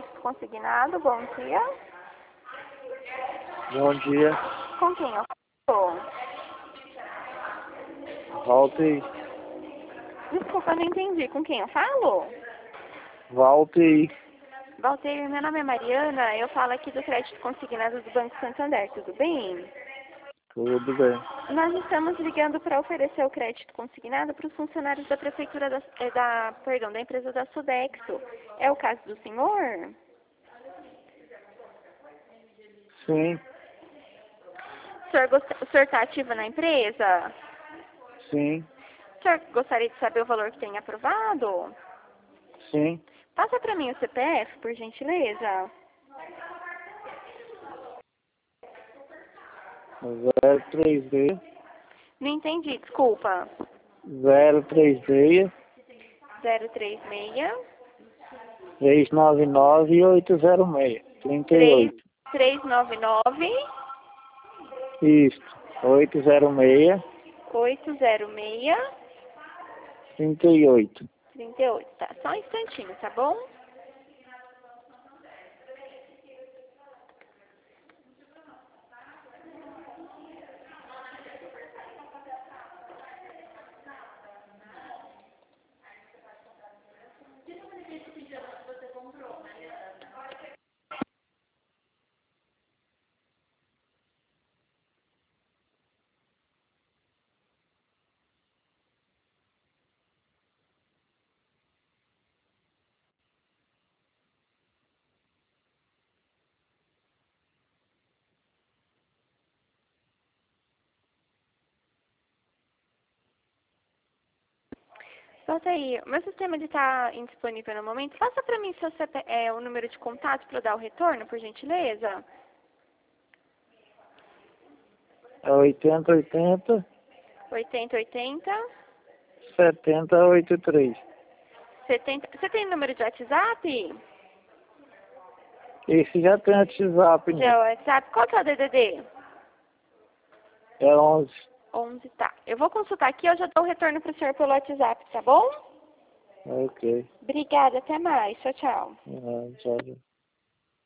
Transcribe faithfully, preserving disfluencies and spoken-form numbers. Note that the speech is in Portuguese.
crédito consignado, bom dia. Bom dia, Com quem eu falo? Walter. Desculpa, não entendi. Com quem eu falo? Walter, Valteir, meu nome é Mariana, eu falo aqui do crédito consignado do Banco Santander, tudo bem? tudo bem? Nós estamos ligando para oferecer o crédito consignado para os funcionários da prefeitura da, eh, da, perdão, da empresa da Sodexo. É o caso do senhor? Sim, O senhor, gost- o senhor está ativo na empresa? sim, O senhor gostaria de saber o valor que tem aprovado? sim. Passa para mim o C P F, por gentileza. Zero três seis, Não entendi, desculpa. zero três seis, zero três seis, três nove nove, oito zero seis, trinta e três oito. três nove nove, Isso, oito zero seis, oito zero seis, trinta e oito. trinta e oito. Tá, só um instantinho, tá bom? Volta aí, o meu sistema está indisponível no momento. Passa para mim seu C P, é, o número de contato para eu dar o retorno, por gentileza. É oitenta oitenta, oitenta oitenta, setenta oitenta e três. setenta. Você tem número de WhatsApp? Esse já tem WhatsApp, Já é né? o WhatsApp. Qual que é o D D D? É onze. onze, tá. Eu vou consultar aqui, eu já dou o retorno para o senhor pelo WhatsApp, tá bom? Ok. Obrigada, até mais. Tchau, tchau. Ah, tchau.